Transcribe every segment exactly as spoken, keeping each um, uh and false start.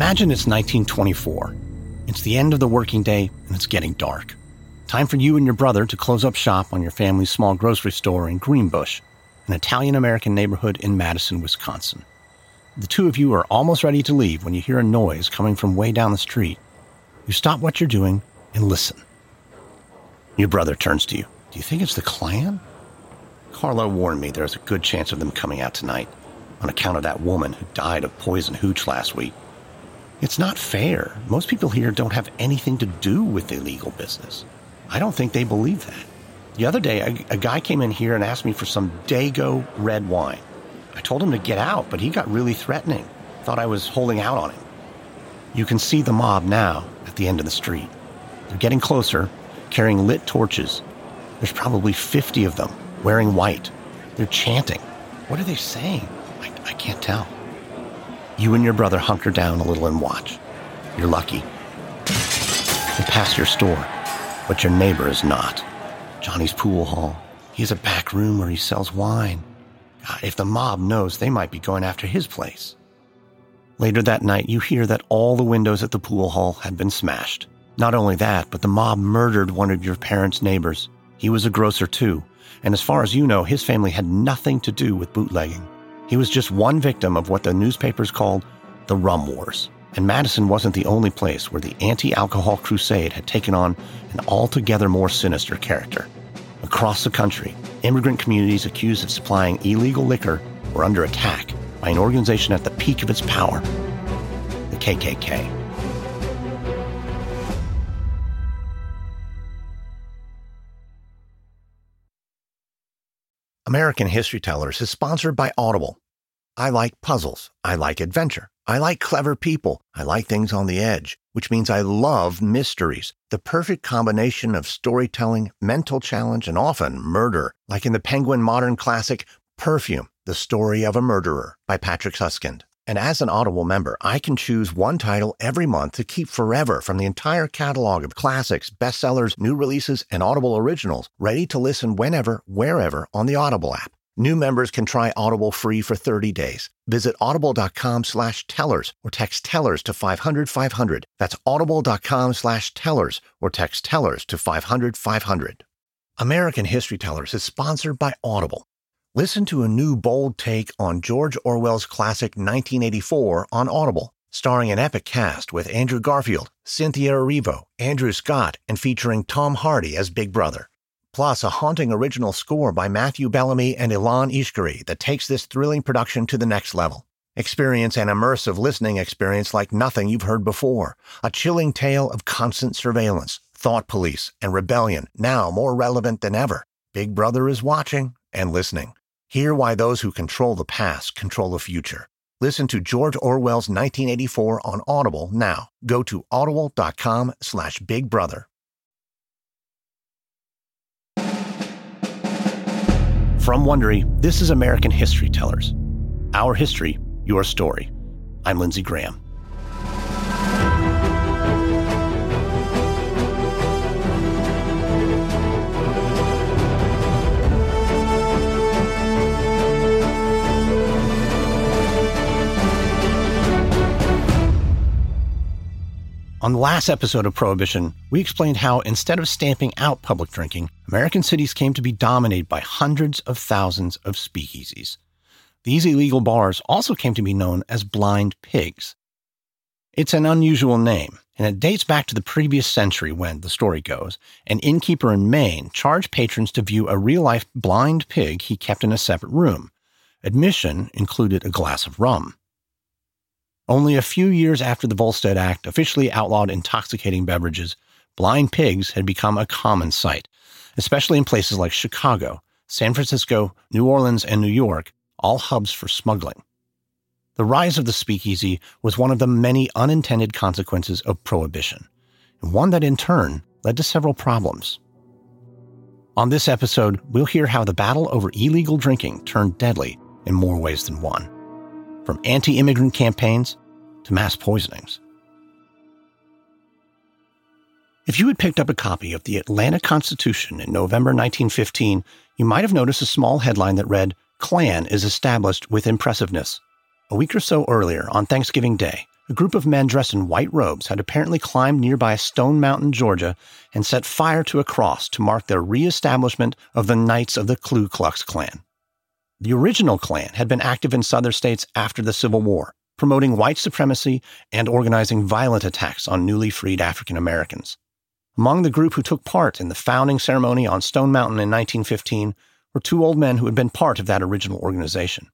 Imagine it's nineteen twenty-four. It's the end of the working day, and it's getting dark. Time for you and your brother to close up shop on your family's small grocery store in Greenbush, an Italian-American neighborhood in Madison, Wisconsin. The two of you are almost ready to leave when you hear a noise coming from way down the street. You stop what you're doing and listen. Your brother turns to you. Do you think it's the Klan? Carlo warned me there's a good chance of them coming out tonight on account of that woman who died of poison hooch last week. It's not fair. Most people here don't have anything to do with illegal business. I don't think they believe that. The other day, a, a guy came in here and asked me for some Dago red wine. I told him to get out, but he got really threatening. Thought I was holding out on him. You can see the mob now at the end of the street. They're getting closer, carrying lit torches. There's probably fifty of them, wearing white. They're chanting. What are they saying? I, I can't tell. You and your brother hunker down a little and watch. You're lucky. They pass your store, but your neighbor is not. Johnny's pool hall. He has a back room where he sells wine. God, if the mob knows, they might be going after his place. Later that night, you hear that all the windows at the pool hall had been smashed. Not only that, but the mob murdered one of your parents' neighbors. He was a grocer too, and as far as you know, his family had nothing to do with bootlegging. He was just one victim of what the newspapers called the Rum Wars. And Madison wasn't the only place where the anti-alcohol crusade had taken on an altogether more sinister character. Across the country, immigrant communities accused of supplying illegal liquor were under attack by an organization at the peak of its power, the K K K. American History Tellers is sponsored by Audible. I like puzzles. I like adventure. I like clever people. I like things on the edge, which means I love mysteries. The perfect combination of storytelling, mental challenge, and often murder, like in the Penguin modern classic Perfume, The Story of a Murderer by Patrick Suskind. And as an Audible member, I can choose one title every month to keep forever from the entire catalog of classics, bestsellers, new releases, and Audible originals, ready to listen whenever, wherever on the Audible app. New members can try Audible free for thirty days. Visit audible.com slash tellers or text tellers to five hundred five hundred. That's audible.com slash tellers or text tellers to five hundred five hundred. American History Tellers is sponsored by Audible. Listen to a new bold take on George Orwell's classic nineteen eighty-four on Audible, starring an epic cast with Andrew Garfield, Cynthia Erivo, Andrew Scott, and featuring Tom Hardy as Big Brother. Plus, a haunting original score by Matthew Bellamy and Ilan Ishkari that takes this thrilling production to the next level. Experience an immersive listening experience like nothing you've heard before. A chilling tale of constant surveillance, thought police, and rebellion, now more relevant than ever. Big Brother is watching and listening. Hear why those who control the past control the future. Listen to George Orwell's nineteen eighty-four on Audible now. Go to audible.com slash Big Brother. From Wondery, this is American History Tellers. Our history, your story. I'm Lindsey Graham. On the last episode of Prohibition, we explained how, instead of stamping out public drinking, American cities came to be dominated by hundreds of thousands of speakeasies. These illegal bars also came to be known as blind pigs. It's an unusual name, and it dates back to the previous century when, the story goes, an innkeeper in Maine charged patrons to view a real-life blind pig he kept in a separate room. Admission included a glass of rum. Only a few years after the Volstead Act officially outlawed intoxicating beverages, blind pigs had become a common sight, especially in places like Chicago, San Francisco, New Orleans, and New York, all hubs for smuggling. The rise of the speakeasy was one of the many unintended consequences of Prohibition, and one that in turn led to several problems. On this episode, we'll hear how the battle over illegal drinking turned deadly in more ways than one. From anti-immigrant campaigns to mass poisonings. If you had picked up a copy of the Atlanta Constitution in November nineteen fifteen, you might have noticed a small headline that read, "Klan is established with impressiveness." A week or so earlier, on Thanksgiving Day, A group of men dressed in white robes had apparently climbed nearby Stone Mountain, Georgia, and set fire to a cross to mark their reestablishment of the Knights of the Ku Klux Klan. The original Klan had been active in southern states after the Civil War, promoting white supremacy and organizing violent attacks on newly freed African Americans. Among the group who took part in the founding ceremony on Stone Mountain in nineteen fifteen were two old men who had been part of that original organization.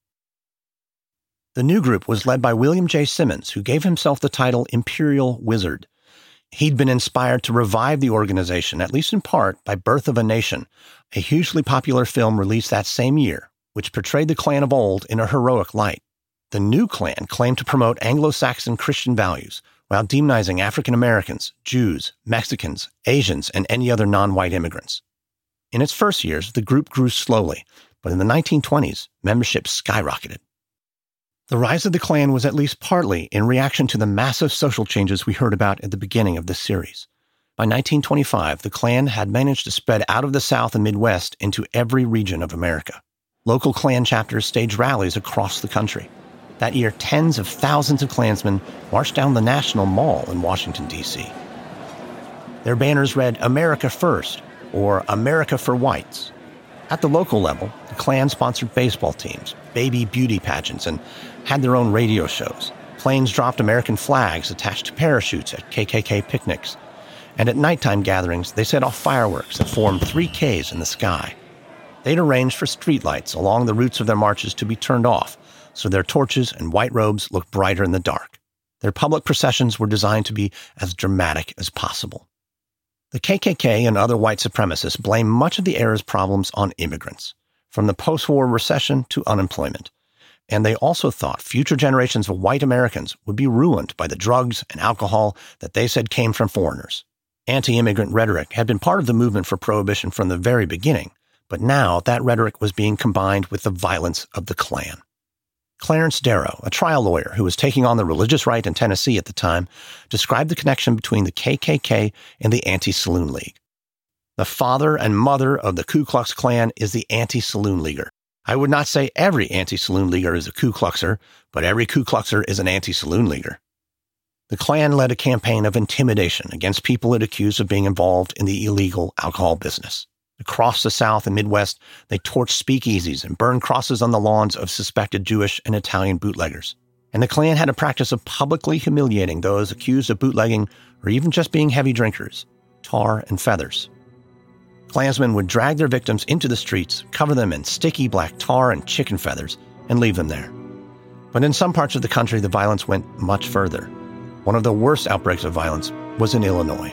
The new group was led by William J. Simmons, who gave himself the title Imperial Wizard. He'd been inspired to revive the organization, at least in part, by Birth of a Nation, a hugely popular film released that same year, which portrayed the Klan of old in a heroic light. The new Klan claimed to promote Anglo-Saxon Christian values while demonizing African Americans, Jews, Mexicans, Asians, and any other non-white immigrants. In its first years, the group grew slowly, but in the nineteen twenties, membership skyrocketed. The rise of the Klan was at least partly in reaction to the massive social changes we heard about at the beginning of this series. By nineteen twenty-five, the Klan had managed to spread out of the South and Midwest into every region of America. Local Klan chapters staged rallies across the country. That year, tens of thousands of Klansmen marched down the National Mall in Washington, D C Their banners read, "America First," or "America for Whites." At the local level, the Klan sponsored baseball teams, baby beauty pageants, and had their own radio shows. Planes dropped American flags attached to parachutes at K K K picnics. And at nighttime gatherings, they set off fireworks that formed three Ks in the sky. They'd arranged for streetlights along the routes of their marches to be turned off, so their torches and white robes looked brighter in the dark. Their public processions were designed to be as dramatic as possible. The K K K and other white supremacists blamed much of the era's problems on immigrants, from the post-war recession to unemployment. And they also thought future generations of white Americans would be ruined by the drugs and alcohol that they said came from foreigners. Anti-immigrant rhetoric had been part of the movement for prohibition from the very beginning, but now that rhetoric was being combined with the violence of the Klan. Clarence Darrow, a trial lawyer who was taking on the religious right in Tennessee at the time, described the connection between the K K K and the Anti-Saloon League. The father and mother of the Ku Klux Klan is the Anti-Saloon Leaguer. I would not say every Anti-Saloon Leaguer is a Ku Kluxer, but every Ku Kluxer is an Anti-Saloon Leaguer. The Klan led a campaign of intimidation against people it accused of being involved in the illegal alcohol business. Across the South and Midwest, they torched speakeasies and burned crosses on the lawns of suspected Jewish and Italian bootleggers. And the Klan had a practice of publicly humiliating those accused of bootlegging or even just being heavy drinkers, tar and feathers. Klansmen would drag their victims into the streets, cover them in sticky black tar and chicken feathers, and leave them there. But in some parts of the country, the violence went much further. One of the worst outbreaks of violence was in Illinois.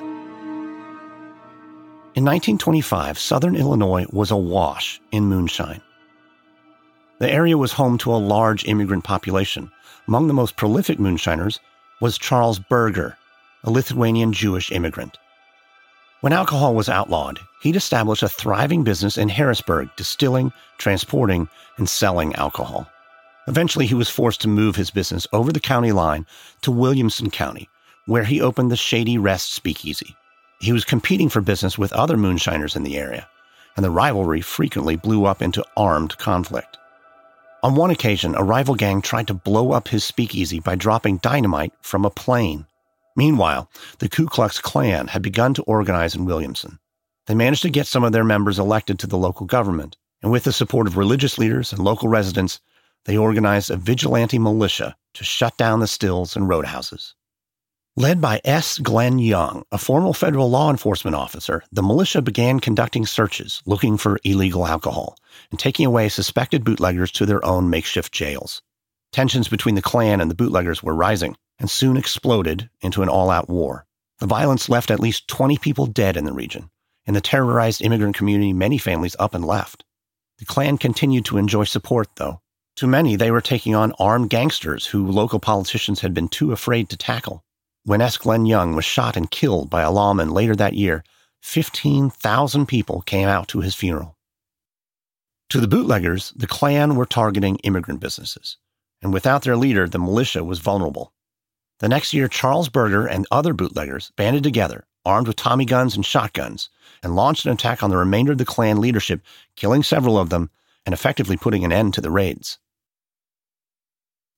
In nineteen twenty-five, southern Illinois was awash in moonshine. The area was home to a large immigrant population. Among the most prolific moonshiners was Charles Berger, a Lithuanian Jewish immigrant. When alcohol was outlawed, he'd established a thriving business in Harrisburg, distilling, transporting, and selling alcohol. Eventually, he was forced to move his business over the county line to Williamson County, where he opened the Shady Rest Speakeasy. He was competing for business with other moonshiners in the area, and the rivalry frequently blew up into armed conflict. On one occasion, a rival gang tried to blow up his speakeasy by dropping dynamite from a plane. Meanwhile, the Ku Klux Klan had begun to organize in Williamson. They managed to get some of their members elected to the local government, and with the support of religious leaders and local residents, they organized a vigilante militia to shut down the stills and roadhouses. Led by S. Glenn Young, a former federal law enforcement officer, the militia began conducting searches looking for illegal alcohol and taking away suspected bootleggers to their own makeshift jails. Tensions between the Klan and the bootleggers were rising and soon exploded into an all-out war. The violence left at least twenty people dead in the region. In the terrorized immigrant community, many families up and left. The Klan continued to enjoy support, though. To many, they were taking on armed gangsters who local politicians had been too afraid to tackle. When S. Glenn Young was shot and killed by a lawman later that year, fifteen thousand people came out to his funeral. To the bootleggers, the Klan were targeting immigrant businesses, and without their leader, the militia was vulnerable. The next year, Charles Berger and other bootleggers banded together, armed with Tommy guns and shotguns, and launched an attack on the remainder of the Klan leadership, killing several of them and effectively putting an end to the raids.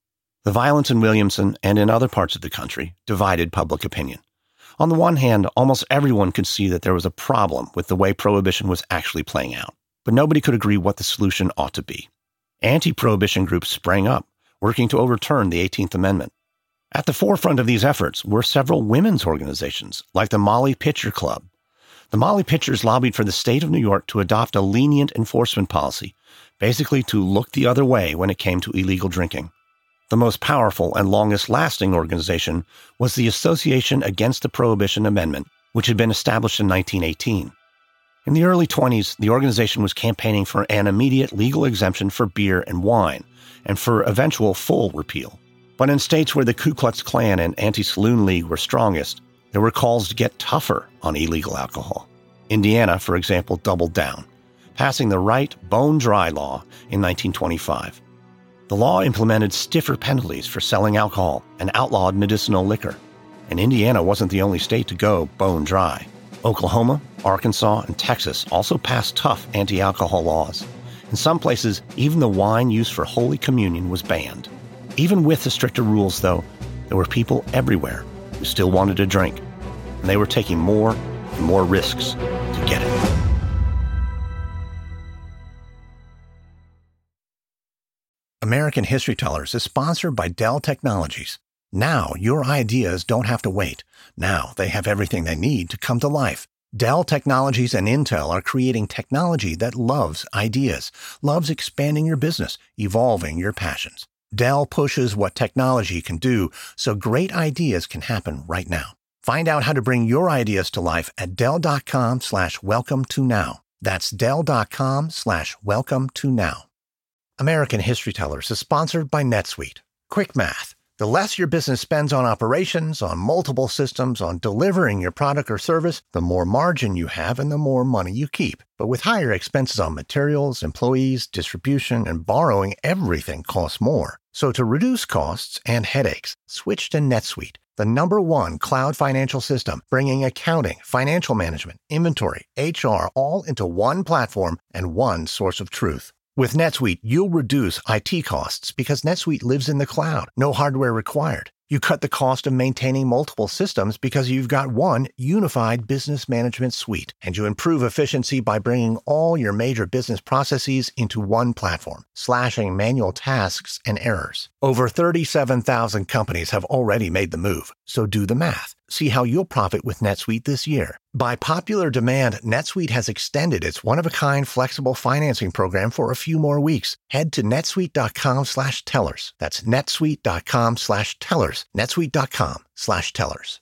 The violence in Williamson and in other parts of the country divided public opinion. On the one hand, almost everyone could see that there was a problem with the way Prohibition was actually playing out, but nobody could agree what the solution ought to be. Anti-Prohibition groups sprang up, working to overturn the eighteenth Amendment. At the forefront of these efforts were several women's organizations, like the Molly Pitcher Club. The Molly Pitchers lobbied for the state of New York to adopt a lenient enforcement policy, basically to look the other way when it came to illegal drinking. The most powerful and longest-lasting organization was the Association Against the Prohibition Amendment, which had been established in nineteen eighteen. In the early twenties, the organization was campaigning for an immediate legal exemption for beer and wine, and for eventual full repeal. But in states where the Ku Klux Klan and Anti-Saloon League were strongest, there were calls to get tougher on illegal alcohol. Indiana, for example, doubled down, passing the Wright Bone-Dry Law in nineteen twenty-five. The law implemented stiffer penalties for selling alcohol and outlawed medicinal liquor. And Indiana wasn't the only state to go bone dry. Oklahoma, Arkansas, and Texas also passed tough anti-alcohol laws. In some places, even the wine used for Holy Communion was banned. Even with the stricter rules, though, there were people everywhere who still wanted to drink, and they were taking more and more risks to get it. American History Tellers is sponsored by Dell Technologies. Now your ideas don't have to wait. Now they have everything they need to come to life. Dell Technologies and Intel are creating technology that loves ideas, loves expanding your business, evolving your passions. Dell pushes what technology can do so great ideas can happen right now. Find out how to bring your ideas to life at Dell.com slash welcome to now. That's Dell.com slash welcome to now. American History Tellers is sponsored by NetSuite. Quick math. The less your business spends on operations, on multiple systems, on delivering your product or service, the more margin you have and the more money you keep. But with higher expenses on materials, employees, distribution, and borrowing, everything costs more. So to reduce costs and headaches, switch to NetSuite, the number one cloud financial system, bringing accounting, financial management, inventory, H R, all into one platform and one source of truth. With NetSuite, you'll reduce I T costs because NetSuite lives in the cloud, no hardware required. You cut the cost of maintaining multiple systems because you've got one unified business management suite. And you improve efficiency by bringing all your major business processes into one platform, slashing manual tasks and errors. Over thirty-seven thousand companies have already made the move, so do the math. See how you'll profit with NetSuite this year. By popular demand, NetSuite has extended its one-of-a-kind flexible financing program for a few more weeks. Head to netsuite.com slash tellers. That's netsuite.com slash tellers. netsuite.com slash tellers.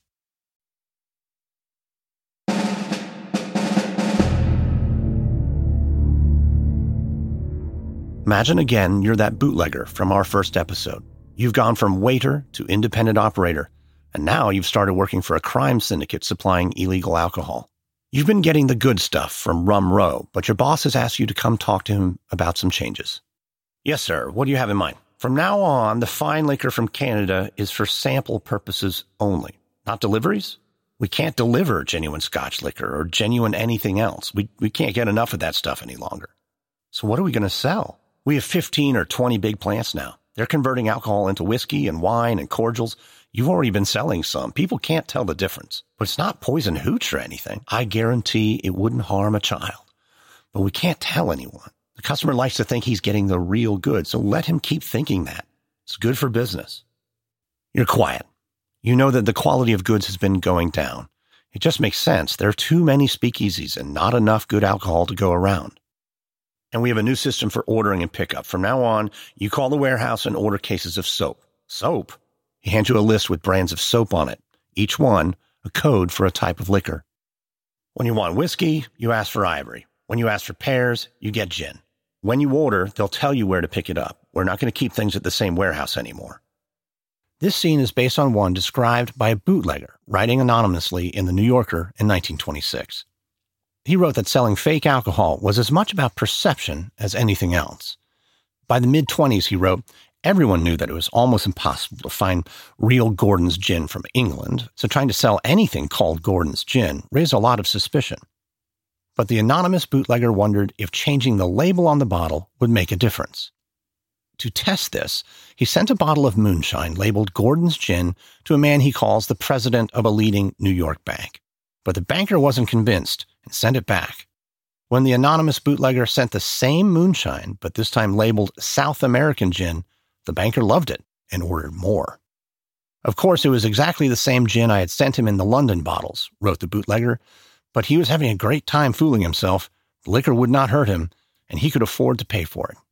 Imagine again you're that bootlegger from our first episode. You've gone from waiter to independent operator, and now you've started working for a crime syndicate supplying illegal alcohol. You've been getting the good stuff from Rum Row, but your boss has asked you to come talk to him about some changes. Yes, sir. What do you have in mind? From now on, the fine liquor from Canada is for sample purposes only, not deliveries. We can't deliver genuine Scotch liquor or genuine anything else. We, we can't get enough of that stuff any longer. So what are we going to sell? We have fifteen or twenty big plants now. They're converting alcohol into whiskey and wine and cordials. You've already been selling some. People can't tell the difference. But it's not poison hooch or anything. I guarantee it wouldn't harm a child. But we can't tell anyone. The customer likes to think he's getting the real good, so let him keep thinking that. It's good for business. You're quiet. You know that the quality of goods has been going down. It just makes sense. There are too many speakeasies and not enough good alcohol to go around. And we have a new system for ordering and pickup. From now on, you call the warehouse and order cases of soap. Soap? He hands you a list with brands of soap on it, each one a code for a type of liquor. When you want whiskey, you ask for Ivory. When you ask for pears, you get gin. When you order, they'll tell you where to pick it up. We're not going to keep things at the same warehouse anymore. This scene is based on one described by a bootlegger writing anonymously in The New Yorker in nineteen twenty-six. He wrote that selling fake alcohol was as much about perception as anything else. By the mid-twenties, he wrote, everyone knew that it was almost impossible to find real Gordon's gin from England, so trying to sell anything called Gordon's gin raised a lot of suspicion. But the anonymous bootlegger wondered if changing the label on the bottle would make a difference. To test this, he sent a bottle of moonshine labeled Gordon's Gin to a man he calls the president of a leading New York bank. But the banker wasn't convinced and sent it back. When the anonymous bootlegger sent the same moonshine, but this time labeled South American Gin, the banker loved it and ordered more. Of course, it was exactly the same gin I had sent him in the London bottles, wrote the bootlegger, but he was having a great time fooling himself. The liquor would not hurt him, and he could afford to pay for it.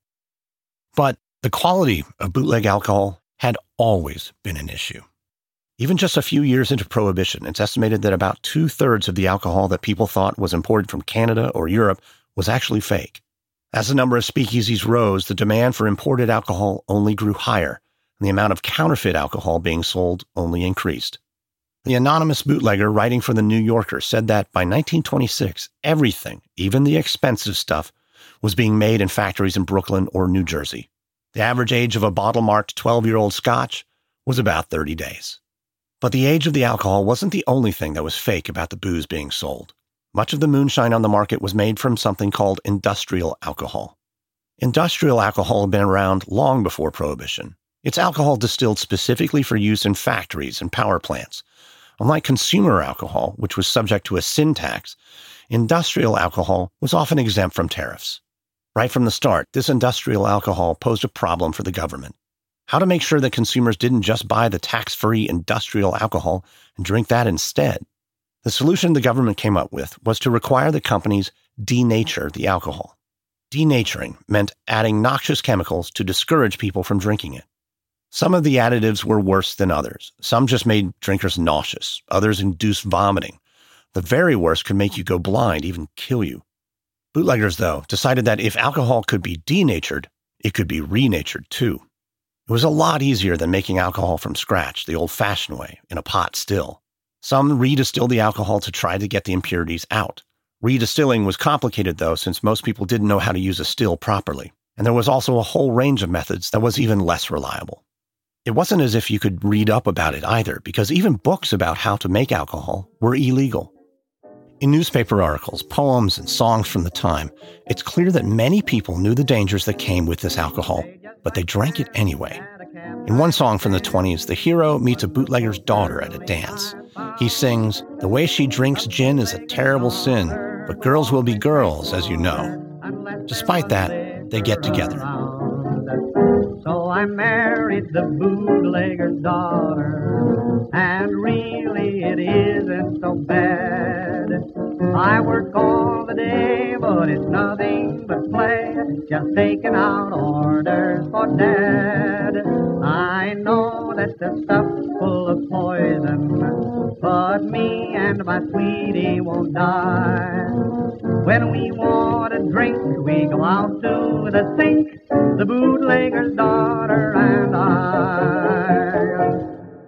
But the quality of bootleg alcohol had always been an issue. Even just a few years into Prohibition, it's estimated that about two-thirds of the alcohol that people thought was imported from Canada or Europe was actually fake. As the number of speakeasies rose, the demand for imported alcohol only grew higher, and the amount of counterfeit alcohol being sold only increased. The anonymous bootlegger writing for the New Yorker said that by nineteen twenty-six, everything, even the expensive stuff, was being made in factories in Brooklyn or New Jersey. The average age of a bottle-marked twelve-year-old scotch was about thirty days. But the age of the alcohol wasn't the only thing that was fake about the booze being sold. Much of the moonshine on the market was made from something called industrial alcohol. Industrial alcohol had been around long before Prohibition. It's alcohol distilled specifically for use in factories and power plants. Unlike consumer alcohol, which was subject to a sin tax, industrial alcohol was often exempt from tariffs. Right from the start, this industrial alcohol posed a problem for the government. How to make sure that consumers didn't just buy the tax-free industrial alcohol and drink that instead? The solution the government came up with was to require the companies denature the alcohol. Denaturing meant adding noxious chemicals to discourage people from drinking it. Some of the additives were worse than others. Some just made drinkers nauseous. Others induced vomiting. The very worst could make you go blind, even kill you. Bootleggers, though, decided that if alcohol could be denatured, it could be renatured too. It was a lot easier than making alcohol from scratch, the old-fashioned way, in a pot still. Some redistilled the alcohol to try to get the impurities out. Redistilling was complicated, though, since most people didn't know how to use a still properly. And there was also a whole range of methods that was even less reliable. It wasn't as if you could read up about it either, because even books about how to make alcohol were illegal. In newspaper articles, poems, and songs from the time, it's clear that many people knew the dangers that came with this alcohol, but they drank it anyway. In one song from the twenties, the hero meets a bootlegger's daughter at a dance. He sings, "The way she drinks gin is a terrible sin, but girls will be girls, as you know." Despite that, they get together. So I married the bootlegger's daughter, and really it isn't so bad. I work all the day, but it's nothing but play, just taking out orders for Dad. I know that the stuff's full of poison, but me and my sweetie won't die. When we want a drink, we go out to the sink, the bootlegger's daughter and I.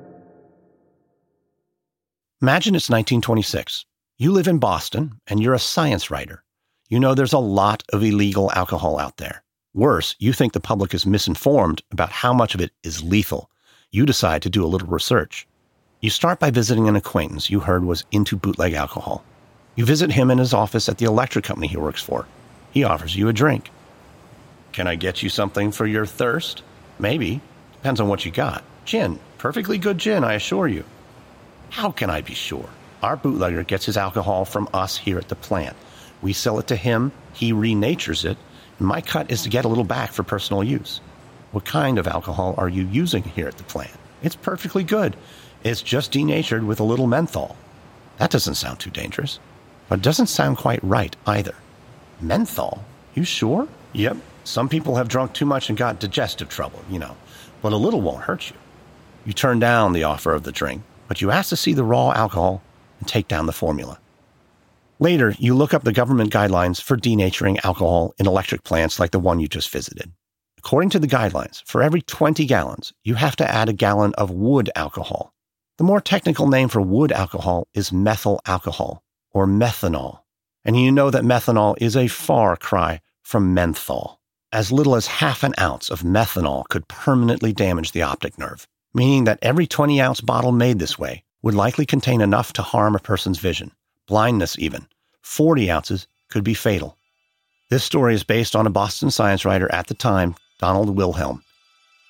Imagine it's nineteen twenty-six. You live in Boston, and you're a science writer. You know there's a lot of illegal alcohol out there. Worse, you think the public is misinformed about how much of it is lethal. You decide to do a little research. You start by visiting an acquaintance you heard was into bootleg alcohol. You visit him in his office at the electric company he works for. He offers you a drink. "Can I get you something for your thirst?" "Maybe. Depends on what you got." "Gin. Perfectly good gin, I assure you." "How can I be sure?" "Our bootlegger gets his alcohol from us here at the plant. We sell it to him, he renatures it, and my cut is to get a little back for personal use." "What kind of alcohol are you using here at the plant?" "It's perfectly good. It's just denatured with a little menthol." That doesn't sound too dangerous, but it doesn't sound quite right either. "Menthol? You sure?" "Yep. Some people have drunk too much and got digestive trouble, you know, but a little won't hurt you." You turn down the offer of the drink, but you ask to see the raw alcohol and take down the formula. Later, you look up the government guidelines for denaturing alcohol in electric plants like the one you just visited. According to the guidelines, for every twenty gallons, you have to add a gallon of wood alcohol. The more technical name for wood alcohol is methyl alcohol, or methanol. And you know that methanol is a far cry from menthol. As little as half an ounce of methanol could permanently damage the optic nerve, meaning that every twenty-ounce bottle made this way would likely contain enough to harm a person's vision, blindness even. forty ounces could be fatal. This story is based on a Boston science writer at the time, Donald Wilhelm,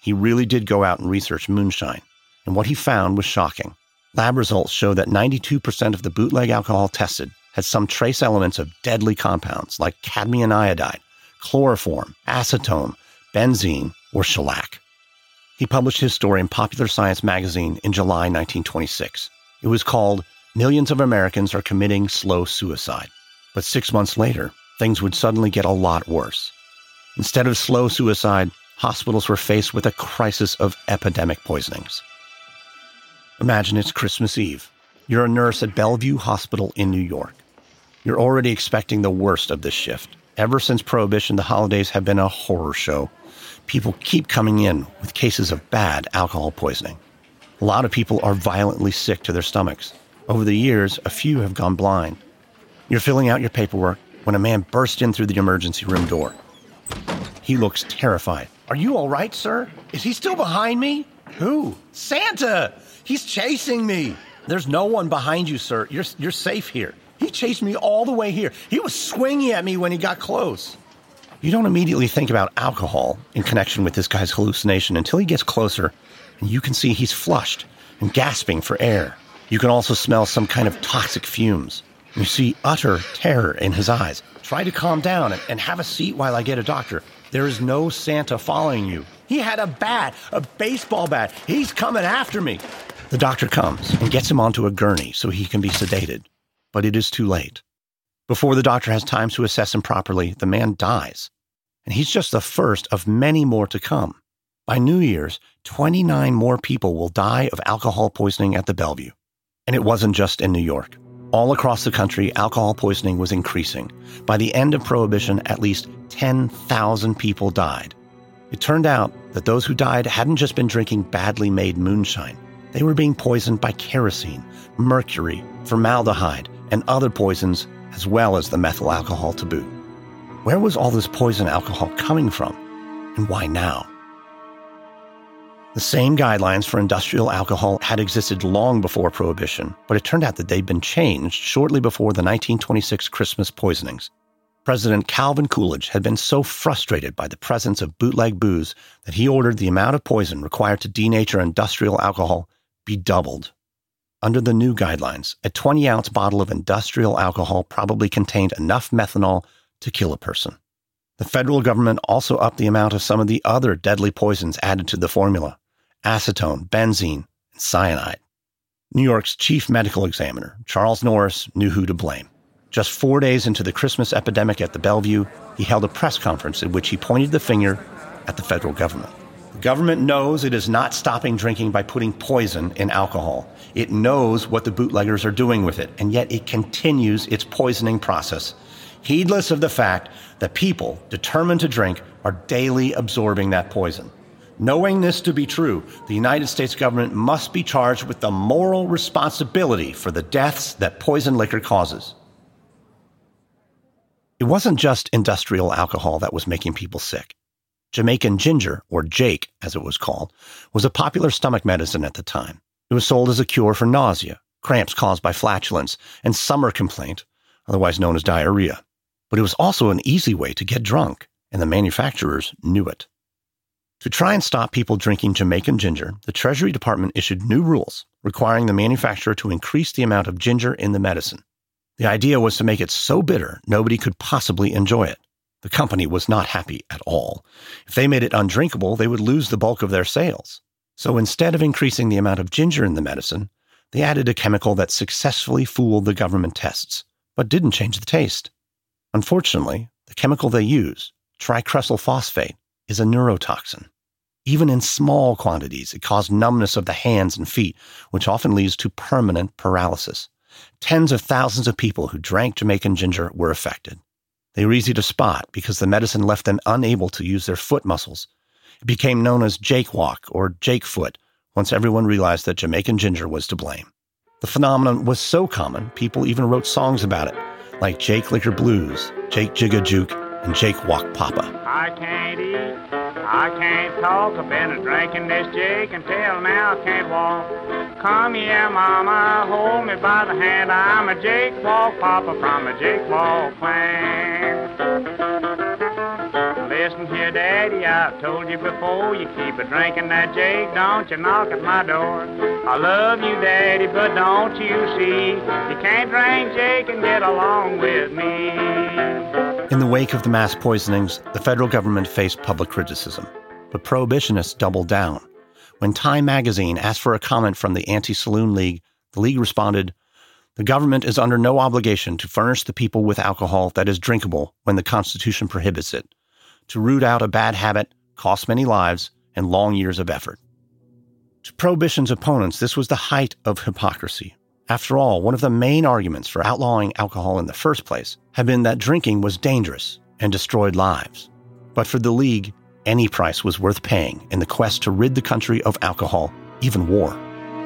He really did go out and research moonshine, and what he found was shocking. Lab results show that ninety-two percent of the bootleg alcohol tested had some trace elements of deadly compounds like cadmium iodide, chloroform, acetone, benzene, or shellac. He published his story in Popular Science magazine in July nineteen twenty-six. It was called Millions of Americans Are Committing Slow Suicide. But six months later, things would suddenly get a lot worse. Instead of slow suicide, hospitals were faced with a crisis of epidemic poisonings. Imagine it's Christmas Eve. You're a nurse at Bellevue Hospital in New York. You're already expecting the worst of this shift. Ever since Prohibition, the holidays have been a horror show. People keep coming in with cases of bad alcohol poisoning. A lot of people are violently sick to their stomachs. Over the years, a few have gone blind. You're filling out your paperwork when a man burst in through the emergency room door. He looks terrified. Are you all right, sir? Is he still behind me? Who? Santa! He's chasing me. There's no one behind you, sir. You're, you're safe here. He chased me all the way here. He was swinging at me when he got close. You don't immediately think about alcohol in connection with this guy's hallucination until he gets closer and you can see he's flushed and gasping for air. You can also smell some kind of toxic fumes. You see utter terror in his eyes. Try to calm down and, and have a seat while I get a doctor. There is no Santa following you. He had a bat, a baseball bat. He's coming after me. The doctor comes and gets him onto a gurney so he can be sedated. But it is too late. Before the doctor has time to assess him properly, the man dies. And he's just the first of many more to come. By New Year's, twenty-nine more people will die of alcohol poisoning at the Bellevue. And it wasn't just in New York. All across the country, alcohol poisoning was increasing. By the end of Prohibition, at least ten thousand people died. It turned out that those who died hadn't just been drinking badly made moonshine. They were being poisoned by kerosene, mercury, formaldehyde, and other poisons, as well as the methyl alcohol to boot. Where was all this poison alcohol coming from? And why now? The same guidelines for industrial alcohol had existed long before Prohibition, but it turned out that they'd been changed shortly before the nineteen twenty-six Christmas poisonings. President Calvin Coolidge had been so frustrated by the presence of bootleg booze that he ordered the amount of poison required to denature industrial alcohol be doubled. Under the new guidelines, a twenty-ounce bottle of industrial alcohol probably contained enough methanol to kill a person. The federal government also upped the amount of some of the other deadly poisons added to the formula: acetone, benzene, and cyanide. New York's chief medical examiner, Charles Norris, knew who to blame. Just four days into the Christmas epidemic at the Bellevue, he held a press conference in which he pointed the finger at the federal government. The government knows it is not stopping drinking by putting poison in alcohol. It knows what the bootleggers are doing with it, and yet it continues its poisoning process, heedless of the fact that people determined to drink are daily absorbing that poison. Knowing this to be true, the United States government must be charged with the moral responsibility for the deaths that poison liquor causes. It wasn't just industrial alcohol that was making people sick. Jamaican ginger, or Jake as it was called, was a popular stomach medicine at the time. It was sold as a cure for nausea, cramps caused by flatulence, and summer complaint, otherwise known as diarrhea. But it was also an easy way to get drunk, and the manufacturers knew it. To try and stop people drinking Jamaican ginger, the Treasury Department issued new rules requiring the manufacturer to increase the amount of ginger in the medicine. The idea was to make it so bitter nobody could possibly enjoy it. The company was not happy at all. If they made it undrinkable, they would lose the bulk of their sales. So instead of increasing the amount of ginger in the medicine, they added a chemical that successfully fooled the government tests, but didn't change the taste. Unfortunately, the chemical they use, tricresyl phosphate, is a neurotoxin. Even in small quantities, it caused numbness of the hands and feet, which often leads to permanent paralysis. Tens of thousands of people who drank Jamaican ginger were affected. They were easy to spot because the medicine left them unable to use their foot muscles. It became known as Jake Walk or Jake Foot once everyone realized that Jamaican ginger was to blame. The phenomenon was so common, people even wrote songs about it, like Jake Liquor Blues, Jake Jigga Juke, and Jake Walk Papa. I can't eat, I can't talk, I've been a-drinking this Jake until now I can't walk. Come here, mama, hold me by the hand, I'm a Jake Walk Papa from a Jake Walk clan. Listen listen here, Daddy, I've told you before, you keep a drinking that Jake, don't you knock at my door. I love you, Daddy, but don't you see, you can't drink Jake and get along with me. In the wake of the mass poisonings, the federal government faced public criticism, but prohibitionists doubled down. When Time magazine asked for a comment from the Anti-Saloon League, the League responded, "The government is under no obligation to furnish the people with alcohol that is drinkable when the Constitution prohibits it. To root out a bad habit costs many lives and long years of effort." To Prohibition's opponents, this was the height of hypocrisy. After all, one of the main arguments for outlawing alcohol in the first place had been that drinking was dangerous and destroyed lives. But for the League, any price was worth paying in the quest to rid the country of alcohol, even war.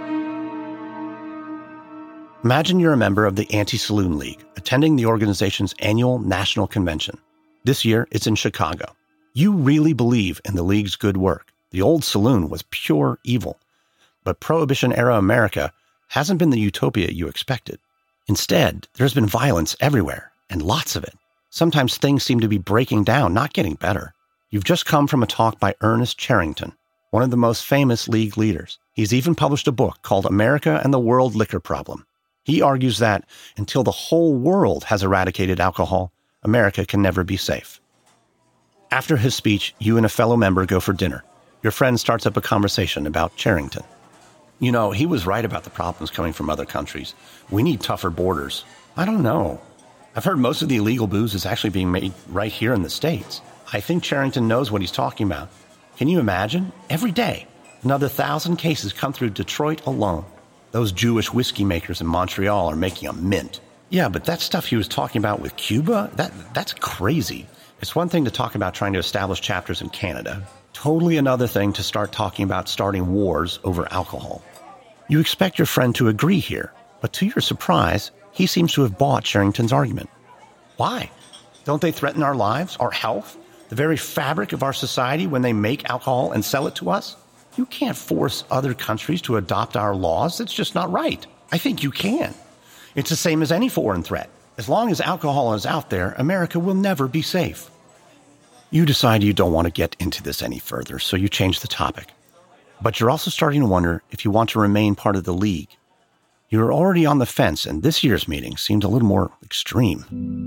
Imagine you're a member of the Anti-Saloon League, attending the organization's annual national convention. This year, it's in Chicago. You really believe in the League's good work. The old saloon was pure evil. But Prohibition-era America hasn't been the utopia you expected. Instead, there's been violence everywhere, and lots of it. Sometimes things seem to be breaking down, not getting better. You've just come from a talk by Ernest Cherrington, one of the most famous League leaders. He's even published a book called America and the World Liquor Problem. He argues that until the whole world has eradicated alcohol, America can never be safe. After his speech, you and a fellow member go for dinner. Your friend starts up a conversation about Cherrington. "You know, he was right about the problems coming from other countries. We need tougher borders." "I don't know. I've heard most of the illegal booze is actually being made right here in the States. I think Cherrington knows what he's talking about. Can you imagine? Every day, another thousand cases come through Detroit alone. Those Jewish whiskey makers in Montreal are making a mint." "Yeah, but that stuff he was talking about with Cuba, that that's crazy. It's one thing to talk about trying to establish chapters in Canada. Totally another thing to start talking about starting wars over alcohol." You expect your friend to agree here, but to your surprise, he seems to have bought Cherrington's argument. Why? Don't they threaten our lives, our health, the very fabric of our society when they make alcohol and sell it to us? You can't force other countries to adopt our laws. It's just not right. I think you can. It's the same as any foreign threat. As long as alcohol is out there, America will never be safe. You decide you don't want to get into this any further, so you change the topic. But you're also starting to wonder if you want to remain part of the League. You're already on the fence, and this year's meeting seemed a little more extreme.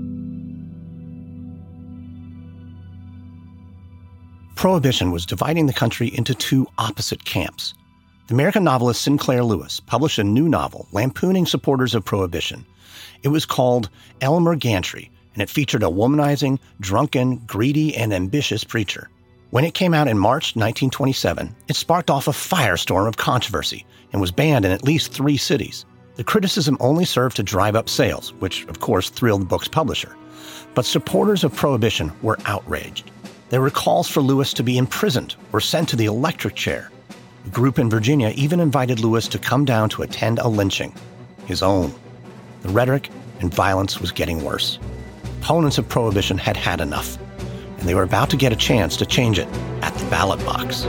Prohibition was dividing the country into two opposite camps. The American novelist Sinclair Lewis published a new novel lampooning supporters of Prohibition. It was called Elmer Gantry, and it featured a womanizing, drunken, greedy, and ambitious preacher. When it came out in March nineteen twenty-seven, it sparked off a firestorm of controversy and was banned in at least three cities. The criticism only served to drive up sales, which of course thrilled the book's publisher. But supporters of Prohibition were outraged. There were calls for Lewis to be imprisoned or sent to the electric chair. A group in Virginia even invited Lewis to come down to attend a lynching, his own. The rhetoric and violence was getting worse. Opponents of Prohibition had had enough, and they were about to get a chance to change it at the ballot box.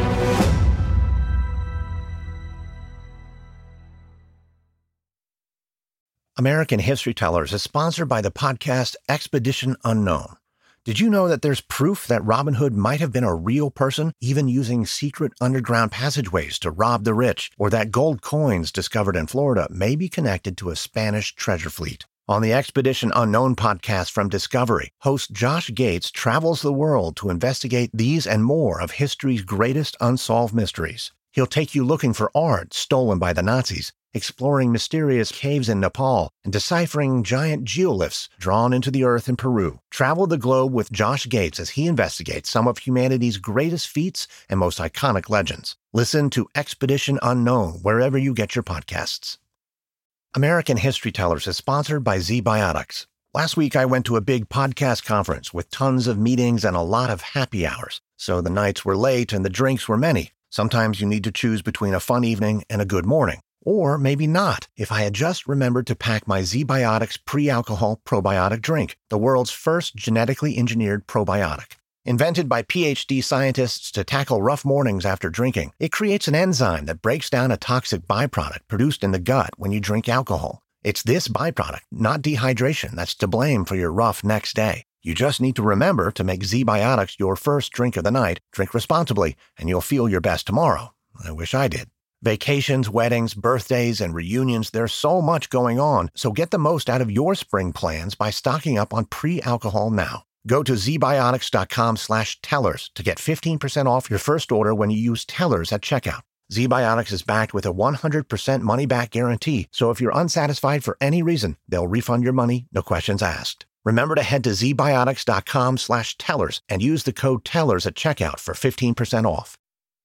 American History Tellers is sponsored by the podcast Expedition Unknown. Did you know that there's proof that Robin Hood might have been a real person, even using secret underground passageways to rob the rich, or that gold coins discovered in Florida may be connected to a Spanish treasure fleet? On the Expedition Unknown podcast from Discovery, host Josh Gates travels the world to investigate these and more of history's greatest unsolved mysteries. He'll take you looking for art stolen by the Nazis, exploring mysterious caves in Nepal, and deciphering giant geoliths drawn into the earth in Peru. Travel the globe with Josh Gates as he investigates some of humanity's greatest feats and most iconic legends. Listen to Expedition Unknown wherever you get your podcasts. American History Tellers is sponsored by ZBiotics. Last week I went to a big podcast conference with tons of meetings and a lot of happy hours, so the nights were late and the drinks were many. Sometimes you need to choose between a fun evening and a good morning. Or maybe not, if I had just remembered to pack my ZBiotics pre-alcohol probiotic drink, the world's first genetically engineered probiotic. Invented by P H D scientists to tackle rough mornings after drinking, it creates an enzyme that breaks down a toxic byproduct produced in the gut when you drink alcohol. It's this byproduct, not dehydration, that's to blame for your rough next day. You just need to remember to make Z-Biotics your first drink of the night, drink responsibly, and you'll feel your best tomorrow. I wish I did. Vacations, weddings, birthdays, and reunions, there's so much going on, so get the most out of your spring plans by stocking up on pre-alcohol now. Go to zbiotics.com slash tellers to get fifteen percent off your first order when you use tellers at checkout. Z-Biotics is backed with a one hundred percent money-back guarantee, so if you're unsatisfied for any reason, they'll refund your money, no questions asked. Remember to head to zbiotics.com slash tellers and use the code tellers at checkout for fifteen percent off.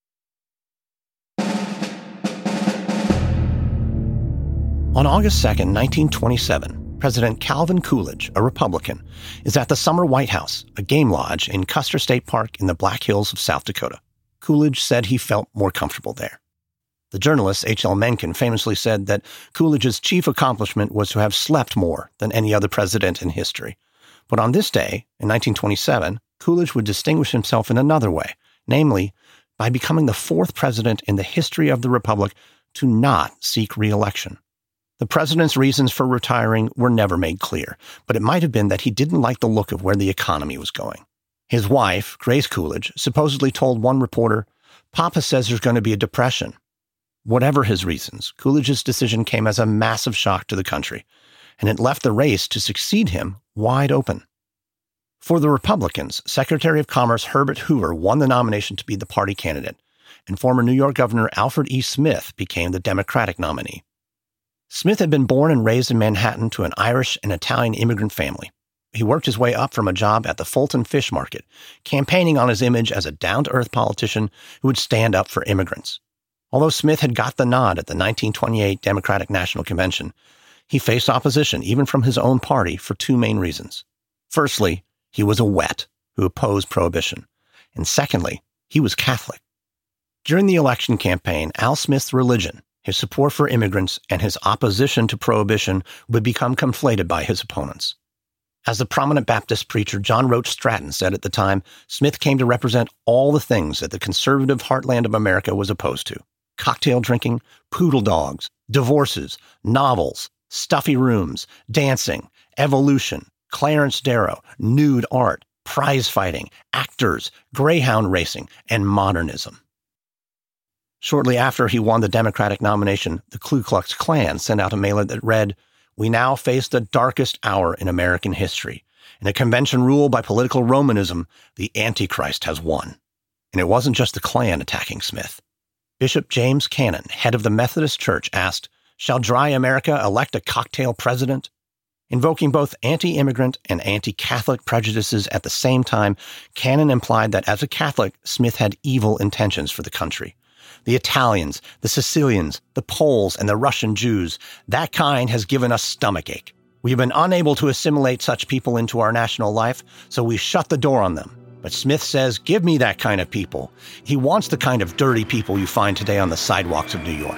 On August second, nineteen twenty-seven, President Calvin Coolidge, a Republican, is at the Summer White House, a game lodge in Custer State Park in the Black Hills of South Dakota. Coolidge said he felt more comfortable there. The journalist H L Mencken famously said that Coolidge's chief accomplishment was to have slept more than any other president in history. But on this day, in nineteen twenty-seven, Coolidge would distinguish himself in another way, namely by becoming the fourth president in the history of the Republic to not seek re-election. The president's reasons for retiring were never made clear, but it might have been that he didn't like the look of where the economy was going. His wife, Grace Coolidge, supposedly told one reporter, "Papa says there's going to be a depression." Whatever his reasons, Coolidge's decision came as a massive shock to the country, and it left the race to succeed him wide open. For the Republicans, Secretary of Commerce Herbert Hoover won the nomination to be the party candidate, and former New York Governor Alfred E. Smith became the Democratic nominee. Smith had been born and raised in Manhattan to an Irish and Italian immigrant family. He worked his way up from a job at the Fulton Fish Market, campaigning on his image as a down-to-earth politician who would stand up for immigrants. Although Smith had got the nod at the nineteen twenty-eight Democratic National Convention, he faced opposition even from his own party for two main reasons. Firstly, he was a wet who opposed prohibition. And secondly, he was Catholic. During the election campaign, Al Smith's religion, his support for immigrants, and his opposition to prohibition would become conflated by his opponents. As the prominent Baptist preacher John Roach Stratton said at the time, Smith came to represent all the things that the conservative heartland of America was opposed to. Cocktail drinking, poodle dogs, divorces, novels, stuffy rooms, dancing, evolution, Clarence Darrow, nude art, prize fighting, actors, greyhound racing, and modernism. Shortly after he won the Democratic nomination, the Ku Klux Klan sent out a mailer that read, "We now face the darkest hour in American history. In a convention ruled by political Romanism, the Antichrist has won." And it wasn't just the Klan attacking Smith. Bishop James Cannon, head of the Methodist Church, asked, "Shall dry America elect a cocktail president?" Invoking both anti-immigrant and anti-Catholic prejudices at the same time, Cannon implied that as a Catholic, Smith had evil intentions for the country. The Italians, the Sicilians, the Poles, and the Russian Jews, that kind has given us stomachache. We've been unable to assimilate such people into our national life, so we shut the door on them. But Smith says, give me that kind of people. He wants the kind of dirty people you find today on the sidewalks of New York.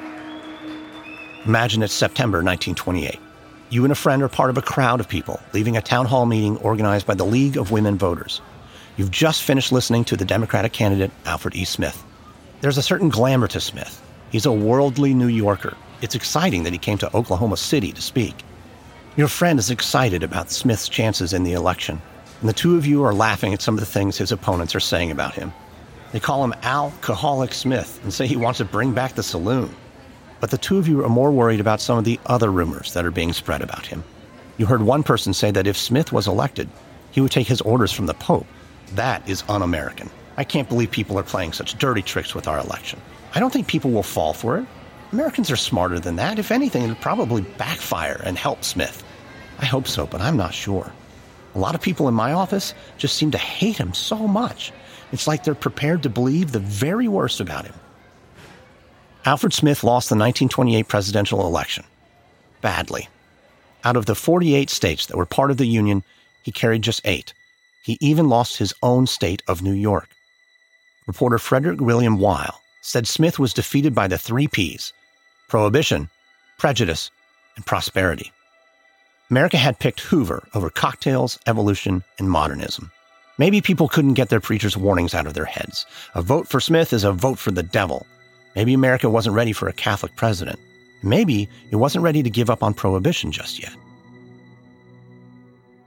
Imagine it's September nineteen twenty-eight. You and a friend are part of a crowd of people leaving a town hall meeting organized by the League of Women Voters. You've just finished listening to the Democratic candidate, Alfred E. Smith. There's a certain glamour to Smith. He's a worldly New Yorker. It's exciting that he came to Oklahoma City to speak. Your friend is excited about Smith's chances in the election, and the two of you are laughing at some of the things his opponents are saying about him. They call him Alcoholic Smith and say he wants to bring back the saloon. But the two of you are more worried about some of the other rumors that are being spread about him. You heard one person say that if Smith was elected, he would take his orders from the Pope. That is un-American. I can't believe people are playing such dirty tricks with our election. I don't think people will fall for it. Americans are smarter than that. If anything, it'll probably backfire and help Smith. I hope so, but I'm not sure. A lot of people in my office just seem to hate him so much. It's like they're prepared to believe the very worst about him. Alfred Smith lost the nineteen twenty-eight presidential election. Badly. Out of the forty-eight states that were part of the Union, he carried just eight. He even lost his own state of New York. Reporter Frederick William Weil said Smith was defeated by the three P's: prohibition, prejudice, and prosperity. America had picked Hoover over cocktails, evolution, and modernism. Maybe people couldn't get their preacher's warnings out of their heads. A vote for Smith is a vote for the devil. Maybe America wasn't ready for a Catholic president. Maybe it wasn't ready to give up on prohibition just yet.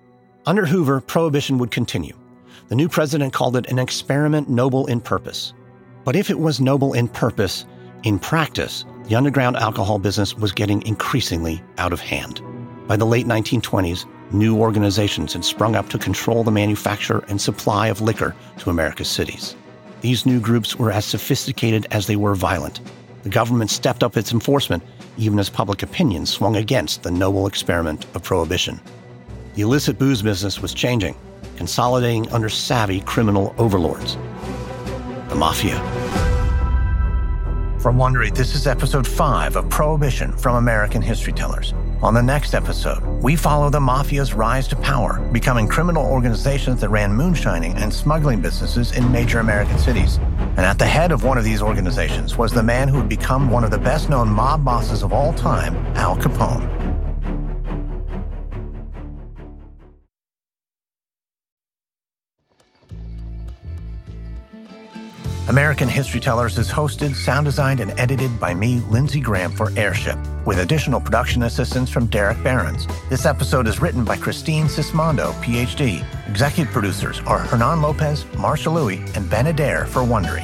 Under Hoover, Prohibition would continue. The new president called it an experiment noble in purpose. But if it was noble in purpose, in practice, the underground alcohol business was getting increasingly out of hand. By the late nineteen twenties, new organizations had sprung up to control the manufacture and supply of liquor to America's cities. These new groups were as sophisticated as they were violent. The government stepped up its enforcement, even as public opinion swung against the noble experiment of Prohibition. The illicit booze business was changing, consolidating under savvy criminal overlords. The Mafia. From Wondery, this is episode five of Prohibition from American History Tellers. On the next episode, we follow the Mafia's rise to power, becoming criminal organizations that ran moonshining and smuggling businesses in major American cities. And at the head of one of these organizations was the man who would become one of the best-known mob bosses of all time, Al Capone. American History Tellers is hosted, sound designed, and edited by me, Lindsey Graham, for Airship, with additional production assistance from Derek Behrens. This episode is written by Christine Sismondo, P H D. Executive producers are Hernan Lopez, Marsha Louie, and Ben Adair for Wondery.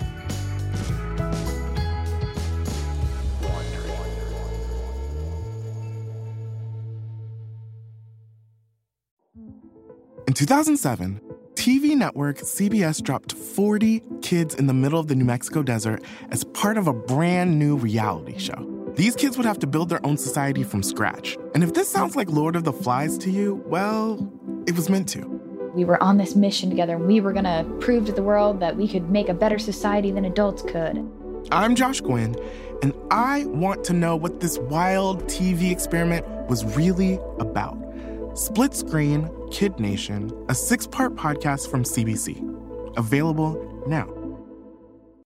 In two thousand seven, T V network C B S dropped forty kids in the middle of the New Mexico desert as part of a brand new reality show. These kids would have to build their own society from scratch. And if this sounds like Lord of the Flies to you, well, it was meant to. We were on this mission together, and we were going to prove to the world that we could make a better society than adults could. I'm Josh Gwynn, and I want to know what this wild T V experiment was really about. Split Screen, Kid Nation, a six-part podcast from C B C. Available now.